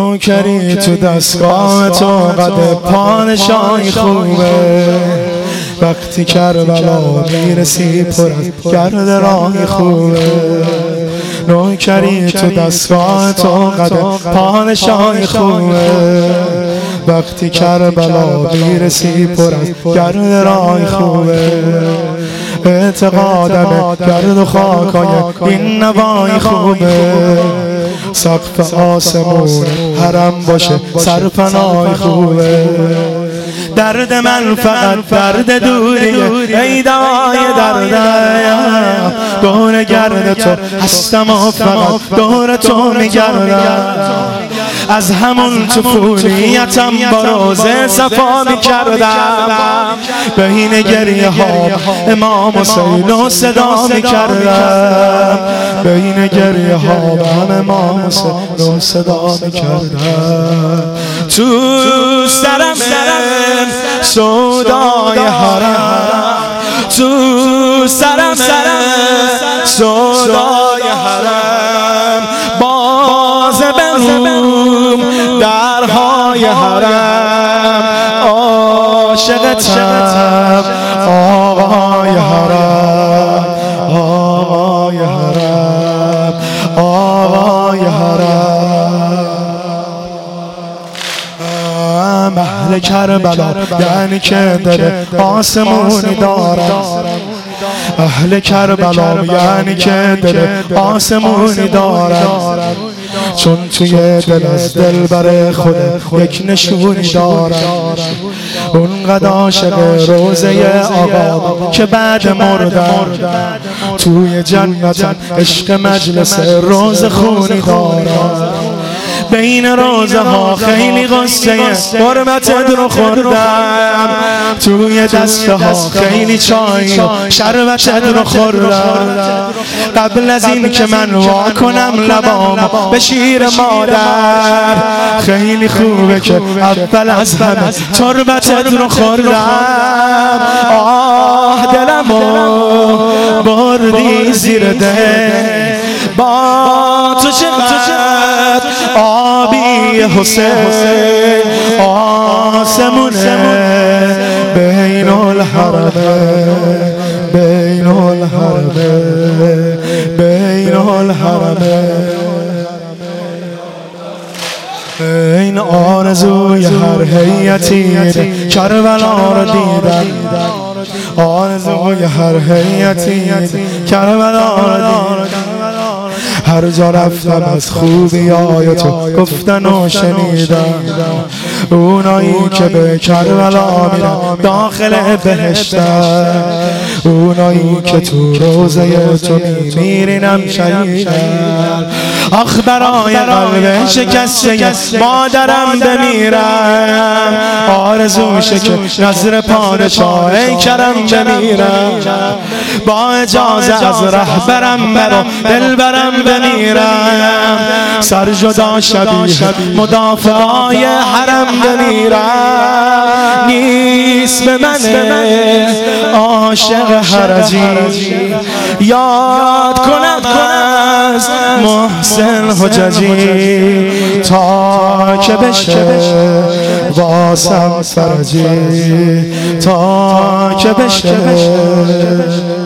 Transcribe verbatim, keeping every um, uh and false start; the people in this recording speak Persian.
نوکری تو دستگاه تو قد پادشاهی خوبه، وقتی کربلا میرسی پر از گرد راهی خوبه. نوکری تو دستگاه تو قد پادشاهی خوبه، وقتی کربلا میرسی پر از گرد راهی خوبه. اعتقادم گرد و خاکای این نوایی خوبه، سقف آسمون حرم باشه سرپناهی خوبه. درد من فقط درد دوریه، ای دوای دردم، دور گرد تو هستم و فقط دور تو میگردم. از همون طفولیتم با روزه صفا میکردم، بین گریه ها امام حسین و صدا میکردم، بین گریه ها امام حسین و صدا میکردم. تو سرم سودای حرم، تو سرم سودای حرم، باز بروم درهای حرم، عاشقتم آقای حرم، آقای حرم، آقای حرم. اهل کربلا یعنی که دل آسمونی دارم، اهل کربلا یعنی که دل آسمونی دارم، چون توی دل از دل بر خود یک نشونی دارم. اونقدر عاشق روزه آقا که بعد مردم، توی جنتم عشق مجلس روز خونی دارم. بین روزه ها خیلی غصه حرمتت رو خوردم، توی دسته ها خیلی چای و شربتت رو خوردم. قبل از این که من وا کنم لبام به شیر مادر، خیلی خوبه که اول از همه تربتت رو خوردم. آه دلمو بردی زیر ده، با تو چقدر آبی حسین، آسمونه بین الحرمه، بین الحرمه، بین الحرمه. این آرزوی هر هیئتی کربلا رو دیدن، آرزوی هر هیئتی کربلا رو دیدن. هر جا رفتم از خوبی های تو گفتن و شنیدم، اونایی که به کربلا میرن داخل بهشتن، اونایی که تو روزه تو میمیرینم شهیدن. آخ برای قلب شکسته مادرم بمیرم، آرزوشه که نظر پادشاه کرم بمیرم، با اجازه از رهبرم برو دلبرم بمیرم، سر جدا شبیه مدافعای حرم بمیرم. نیست به من عاشق حرجی یاد کند از محسن حججی، تا که بشه واسم فرجی، تا که بشه